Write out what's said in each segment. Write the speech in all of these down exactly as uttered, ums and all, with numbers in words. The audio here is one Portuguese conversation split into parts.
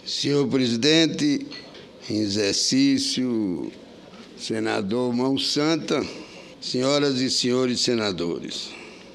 Senhor presidente, em exercício, senador Mão Santa, senhoras e senhores senadores,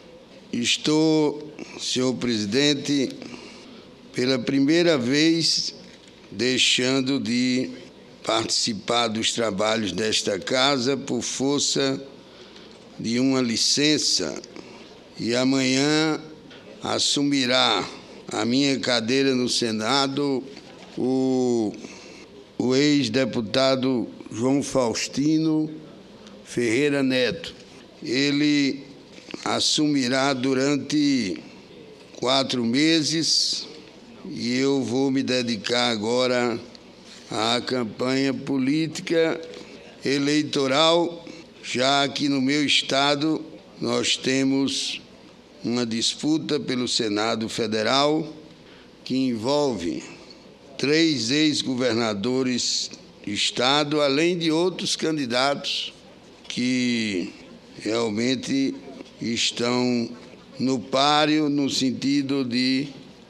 estou, senhor presidente, pela primeira vez deixando de participar dos trabalhos desta casa por força de uma licença, e amanhã assumirá a minha cadeira no Senado o, o ex-deputado João Faustino Ferreira Neto. Ele assumirá durante quatro meses e eu vou me dedicar agora à campanha política eleitoral, já que no meu estado nós temos uma disputa pelo Senado Federal que envolve três ex-governadores do estado, além de outros candidatos que realmente estão no páreo no sentido de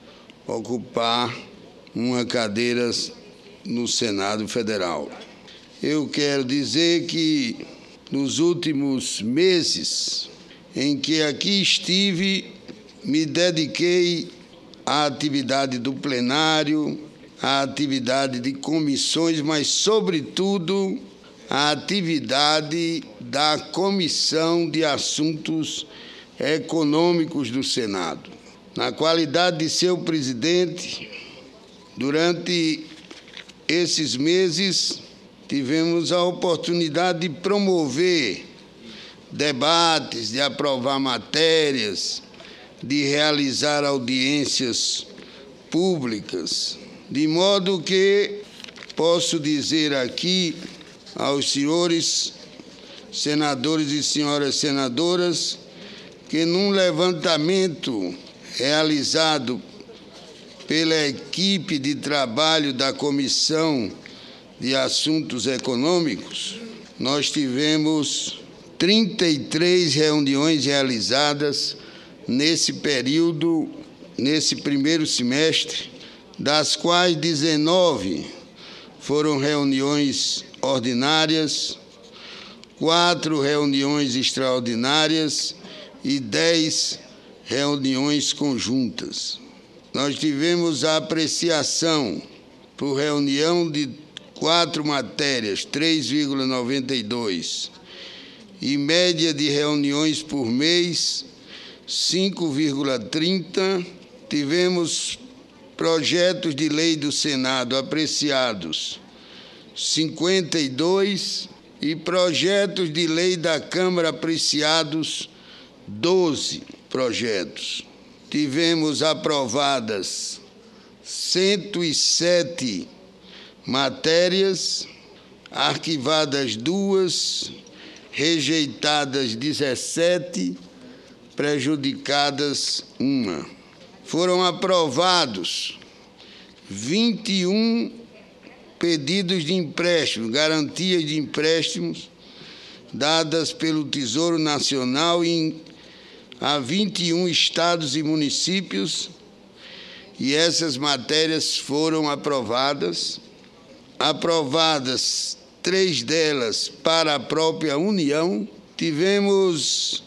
ocupar uma cadeira no Senado Federal. Eu quero dizer que nos últimos meses em que aqui estive, me dediquei à atividade do plenário, à atividade de comissões, mas, sobretudo, à atividade da Comissão de Assuntos Econômicos do Senado. Na qualidade de seu presidente, durante esses meses, tivemos a oportunidade de promover debates, de aprovar matérias, de realizar audiências públicas, de modo que posso dizer aqui aos senhores senadores e senhoras senadoras que num levantamento realizado pela equipe de trabalho da Comissão de Assuntos Econômicos, nós tivemos trinta e três reuniões realizadas nesse período, nesse primeiro semestre, das quais dezenove foram reuniões ordinárias, quatro reuniões extraordinárias e dez reuniões conjuntas. Nós tivemos a apreciação por reunião de quatro matérias, três vírgula noventa e dois, e média de reuniões por mês, cinco vírgula trinta. Tivemos projetos de lei do Senado apreciados, cinquenta e dois, e projetos de lei da Câmara apreciados, doze projetos. Tivemos aprovadas cento e sete matérias, arquivadas duas, rejeitadas dezessete, prejudicadas uma. Foram aprovados vinte e um pedidos de empréstimo, garantias de empréstimos dadas pelo Tesouro Nacional em, a vinte e um estados e municípios, e essas matérias foram aprovadas, aprovadas três delas para a própria União. Tivemos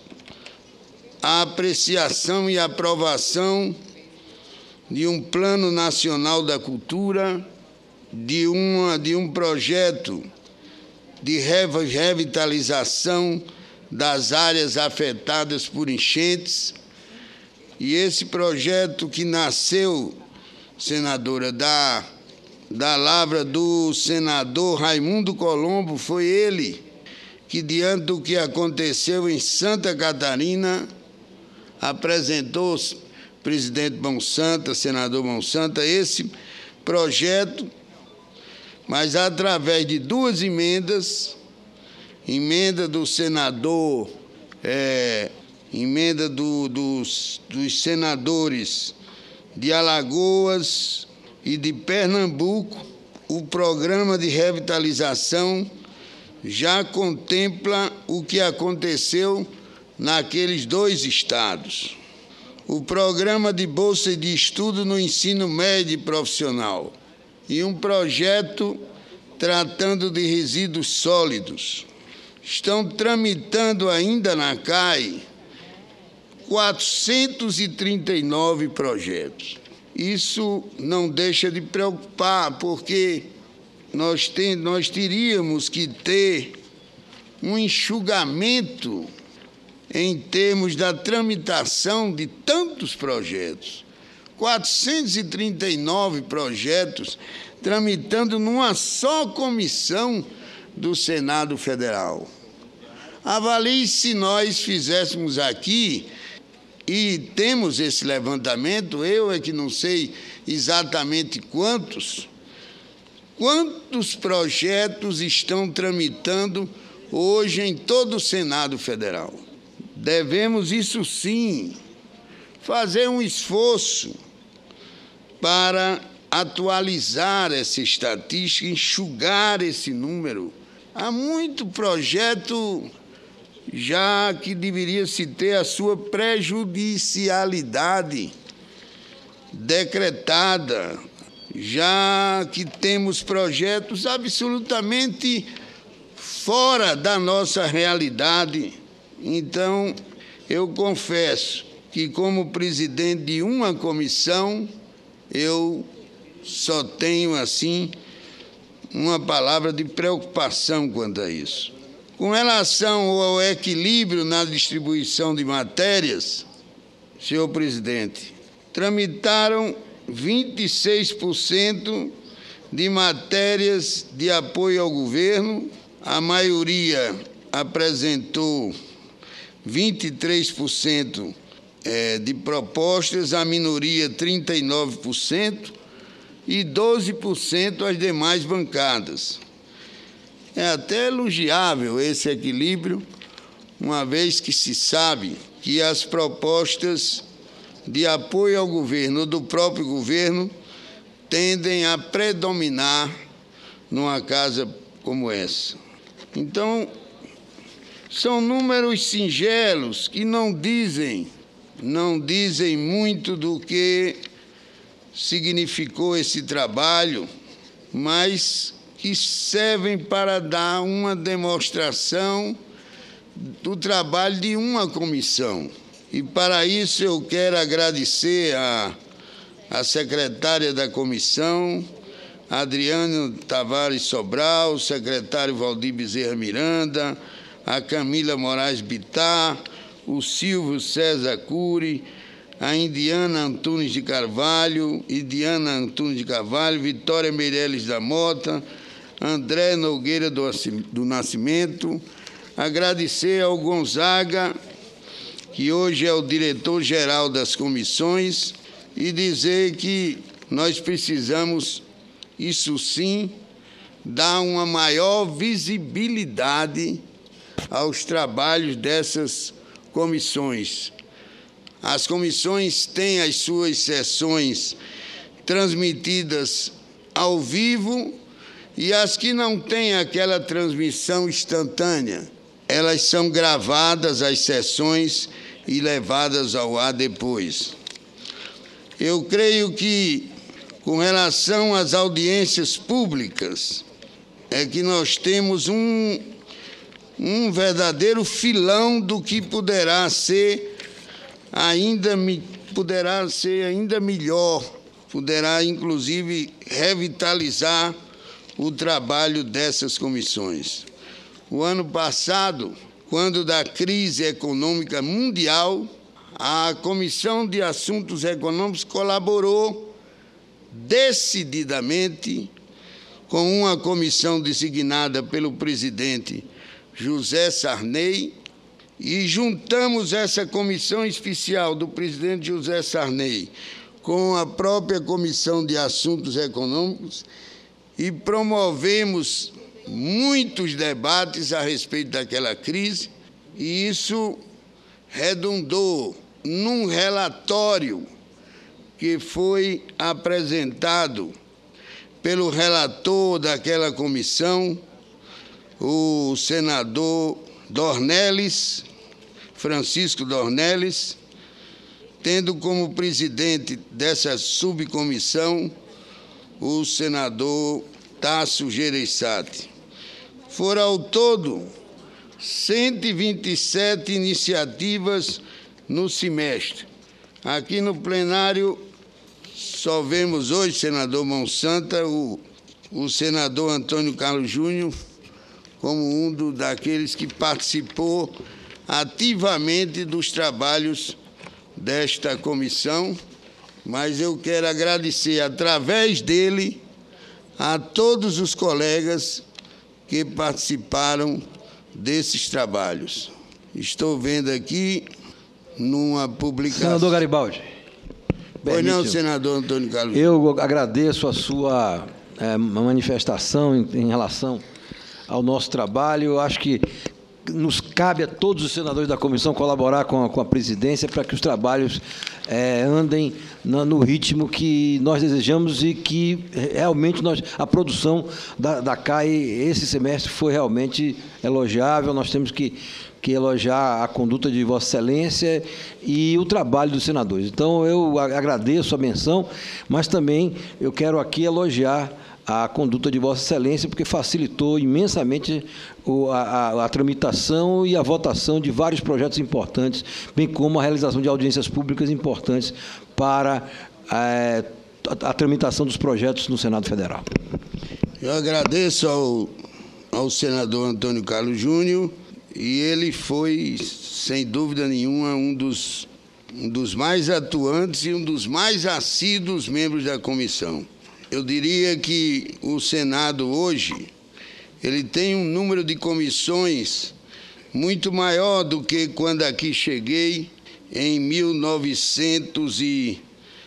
a apreciação e aprovação de um Plano Nacional da Cultura, de, uma, de um projeto de revitalização das áreas afetadas por enchentes, e esse projeto que nasceu, senadora, da, da lavra do senador Raimundo Colombo, foi ele que, diante do que aconteceu em Santa Catarina, apresentou, presidente Mão Santa, senador Mão Santa, esse projeto, mas através de duas emendas, emenda do senador, é, emenda do, dos, dos senadores de Alagoas e de Pernambuco, o programa de revitalização já contempla o que aconteceu naqueles dois estados. O programa de bolsa de estudo no ensino médio e profissional e um projeto tratando de resíduos sólidos. Estão tramitando ainda na C A I quatrocentos e trinta e nove projetos. Isso não deixa de preocupar, porque nós, tem, nós teríamos que ter um enxugamento em termos da tramitação de tantos projetos. quatrocentos e trinta e nove projetos tramitando numa só comissão do Senado Federal. Avalie se nós fizéssemos aqui, e temos esse levantamento, eu é que não sei exatamente quantos, quantos projetos estão tramitando hoje em todo o Senado Federal. Devemos, isso sim, fazer um esforço para atualizar essa estatística, enxugar esse número. Há muito projeto já que deveria se ter a sua prejudicialidade decretada, já que temos projetos absolutamente fora da nossa realidade. Então, eu confesso que, como presidente de uma comissão, eu só tenho, assim, uma palavra de preocupação quanto a isso. Com relação ao equilíbrio na distribuição de matérias, senhor presidente, tramitaram vinte e seis por cento de matérias de apoio ao governo, a maioria apresentou vinte e três por cento de propostas, a minoria trinta e nove por cento e doze por cento as demais bancadas. É até elogiável esse equilíbrio, uma vez que se sabe que as propostas de apoio ao governo, do próprio governo, tendem a predominar numa casa como essa. Então, são números singelos que não dizem, não dizem muito do que significou esse trabalho, mas que servem para dar uma demonstração do trabalho de uma comissão. E, para isso, eu quero agradecer a, a secretária da comissão, Adriano Tavares Sobral, o secretário Valdir Bezerra Miranda, a Camila Moraes Bittar, o Silvio César Cury, a Indiana Antunes de Carvalho, Idiana Antunes de Carvalho, Vitória Meirelles da Mota, André Nogueira do, do Nascimento, agradecer ao Gonzaga, que hoje é o diretor-geral das comissões, e dizer que nós precisamos, isso sim, dar uma maior visibilidade aos trabalhos dessas comissões. As comissões têm as suas sessões transmitidas ao vivo, e as que não têm aquela transmissão instantânea, elas são gravadas, as sessões, e levadas ao ar depois. Eu creio que, com relação às audiências públicas, é que nós temos um, um verdadeiro filão do que poderá ser ainda, poderá ser ainda melhor, poderá, inclusive, revitalizar o trabalho dessas comissões. O ano passado, quando da crise econômica mundial, a Comissão de Assuntos Econômicos colaborou decididamente com uma comissão designada pelo presidente José Sarney, e juntamos essa comissão especial do presidente José Sarney com a própria Comissão de Assuntos Econômicos e promovemos muitos debates a respeito daquela crise, e isso redundou num relatório que foi apresentado pelo relator daquela comissão, o senador Dornelles, Francisco Dornelles, tendo como presidente dessa subcomissão o senador Tasso Gereissati. Foram ao todo cento e vinte e sete iniciativas no semestre. Aqui no plenário só vemos hoje, senador Monsanta, o, o senador Antônio Carlos Júnior como um do, daqueles que participou ativamente dos trabalhos desta comissão, mas eu quero agradecer, através dele, a todos os colegas que participaram desses trabalhos. Estou vendo aqui numa publicação... Senador Garibaldi. Pois não, senador Antônio Carlos. Eu agradeço a sua é, manifestação em, em relação ao nosso trabalho. Eu acho que nos cabe a todos os senadores da comissão colaborar com a, com a presidência para que os trabalhos é, andem na, no ritmo que nós desejamos e que realmente nós, a produção da, da C A I esse semestre foi realmente elogiável. Nós temos que, que elogiar a conduta de Vossa Excelência e o trabalho dos senadores. Então, eu agradeço a menção, mas também eu quero aqui elogiar a conduta de Vossa Excelência, porque facilitou imensamente o, a, a, a tramitação e a votação de vários projetos importantes, bem como a realização de audiências públicas importantes para é, a, a tramitação dos projetos no Senado Federal. Eu agradeço ao, ao senador Antônio Carlos Júnior, e ele foi, sem dúvida nenhuma, um dos, um dos mais atuantes e um dos mais assíduos membros da comissão. Eu diria que o Senado hoje, ele tem um número de comissões muito maior do que quando aqui cheguei em mil novecentos e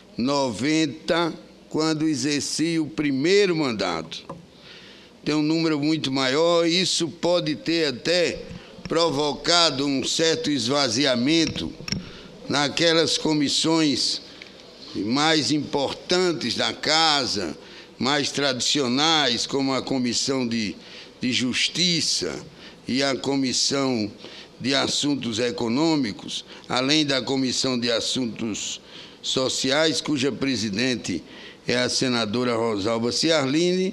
noventa, quando exerci o primeiro mandato. Tem um número muito maior, e isso pode ter até provocado um certo esvaziamento naquelas comissões mais importantes da Casa, mais tradicionais, como a Comissão de, de Justiça e a Comissão de Assuntos Econômicos, além da Comissão de Assuntos Sociais, cuja presidente é a senadora Rosalba Ciarline,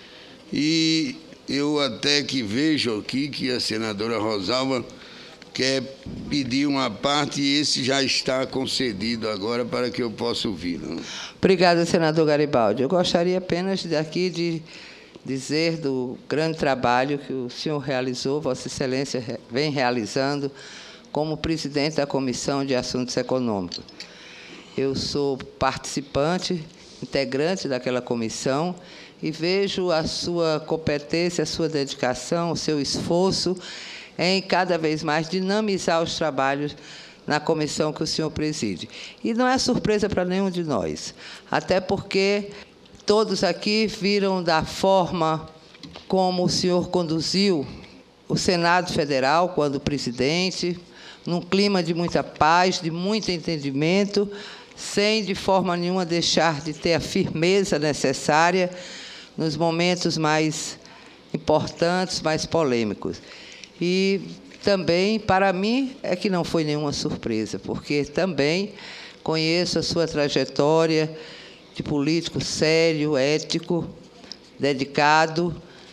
e eu até que vejo aqui que a senadora Rosalba quer pedir uma parte, e esse já está concedido agora para que eu possa ouvi-lo. Obrigada, senador Garibaldi. Eu gostaria apenas daqui de dizer do grande trabalho que o senhor realizou, Vossa Excelência vem realizando como presidente da Comissão de Assuntos Econômicos. Eu sou participante, integrante daquela comissão, e vejo a sua competência, a sua dedicação, o seu esforço em cada vez mais dinamizar os trabalhos na comissão que o senhor preside. E não é surpresa para nenhum de nós, até porque todos aqui viram da forma como o senhor conduziu o Senado Federal, quando presidente, num clima de muita paz, de muito entendimento, sem, de forma nenhuma, deixar de ter a firmeza necessária nos momentos mais importantes, mais polêmicos. E também, para mim, é que não foi nenhuma surpresa, porque também conheço a sua trajetória de político sério, ético, dedicado,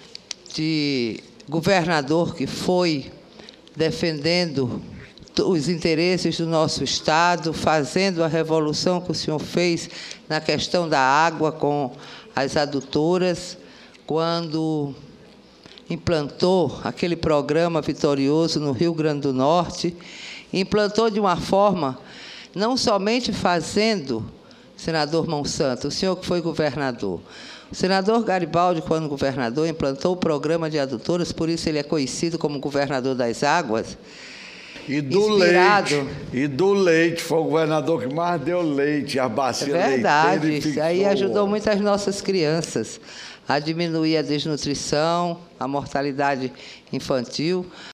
de governador que foi defendendo os interesses do nosso Estado, fazendo a revolução que o senhor fez na questão da água com as adutoras, quando implantou aquele programa vitorioso no Rio Grande do Norte, implantou de uma forma, não somente fazendo, senador Monsanta, o senhor que foi governador, o senador Garibaldi, quando governador, implantou o programa de adutoras, por isso ele é conhecido como governador das águas. E do inspirado. leite, e do leite, foi o governador que mais deu leite, a bacia leiteira. É verdade, isso aí ajudou muito as nossas crianças a diminuir a desnutrição, a mortalidade infantil.